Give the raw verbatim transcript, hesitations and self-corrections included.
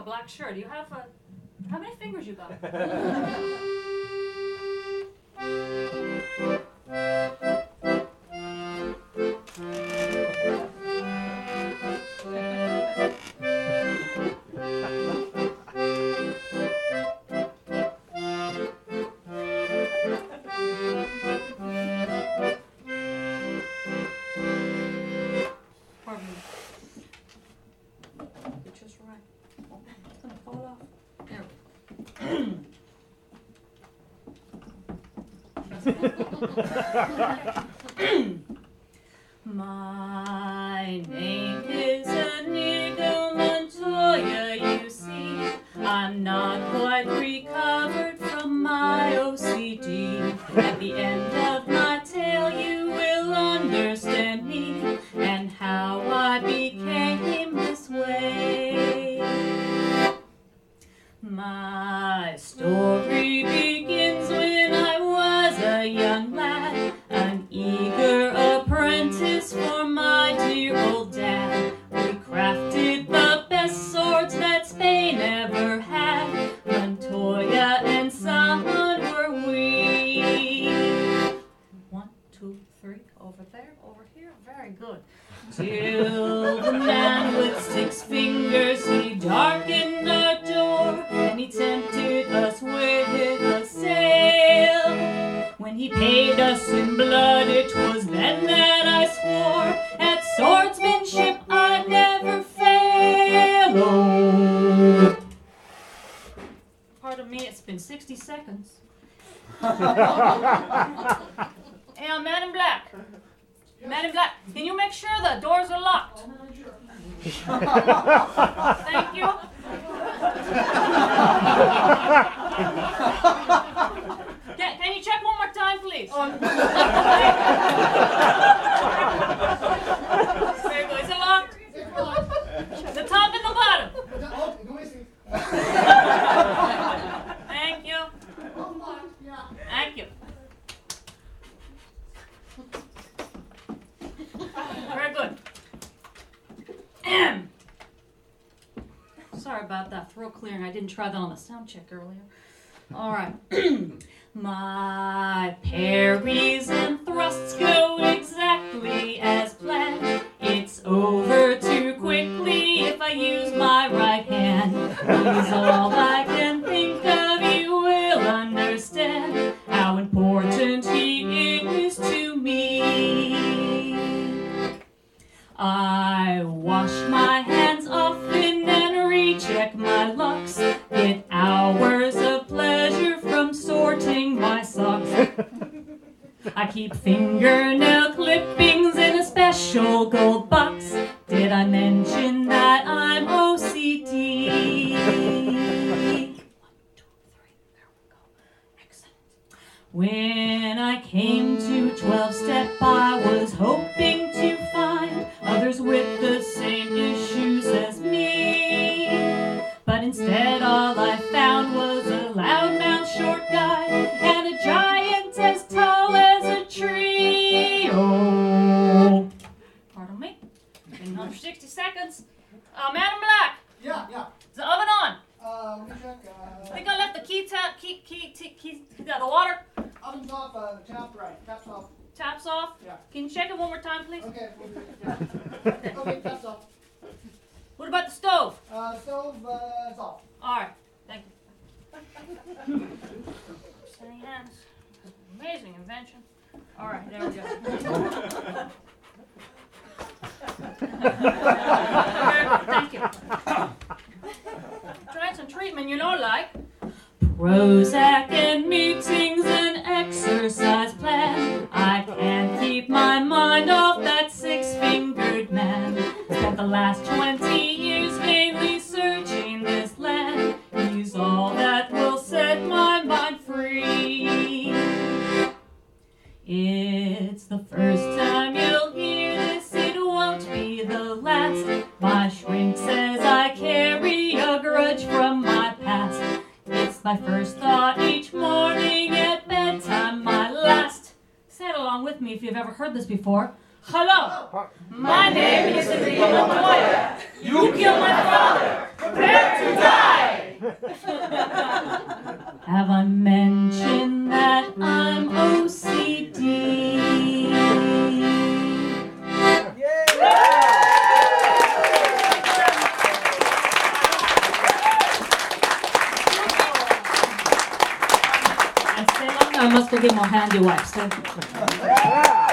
black shirt. Do you have a... How many fingers you got? Pardon me. It's just right. Oh, it's gonna fall off. There. My name is Inigo Montoya, you see. I'm not quite recovered from my O C D. At the end of my tale you will understand me and how I became this way. My story begins when I was a young lad, an eager apprentice for my dear old dad. We crafted the best swords that Spain ever had. Montoya and Son were we. One, two, three, over there, over here, very good. Till the man with six fingers, he darkened our door, and he tempted us with a sail. When he paid us in blood, it was then that I swore, at swordsmanship I'd never fail. Oh. Pardon me, it's been sixty seconds. Hey, I'm Man in Black. Man in Black, can you make sure the doors are locked? Thank you. Can, can you check one more time, please? Very good. Is it locked? The top and the bottom. Thank you. Thank you. Very good. Sorry about that throat clearing. I didn't try that on the sound check earlier. All right. My parries and thrusts go exactly as planned. It's over too quickly if I use my right hand. He's all I can think of. You will understand how important he is to me. I wash my hands often and recheck my locks. Get hours of pleasure from sorting my socks. I keep fingernail clippings in a special gold box. Did I mention that I'm O C D? One, two, three, there we go. Excellent. When I came to twelve-step, I was hoping to find others with the same issues as me. But instead all I found was a loudmouth short guy and a giant as tall as a tree. Oh. Pardon me. Another sixty seconds. Uh, Man in Black. Yeah, yeah. Is the oven on? Uh, let me check. Uh, I think I left the key tap, key, key, key, key, the water. Oven's off, uh, tap right, tap's off. Taps off. Yeah. Can you check it one more time, please? Okay, we'll do it, yeah. Okay, tap's off. What about the stove? Uh, stove, uh, it's off. All right. Thank you. Steady hands. Amazing invention. All right, there we go. Thank you. Trying some treatment, you know, like Prozac and meetings and exercise plan. I can't keep my mind off that six-fingered man. Spent the last twenty years vainly searching this land. He's all that will set my mind free. It's the first time you'll hear this, it won't be the last. My shrink says I carry a grudge from my past. It's my first thought each morning at bedtime, my last. Say it along with me if you've ever heard this before. Hello, my name is Inigo Montoya. You killed my father. Prepare to die. to give him a hand, your wife. So.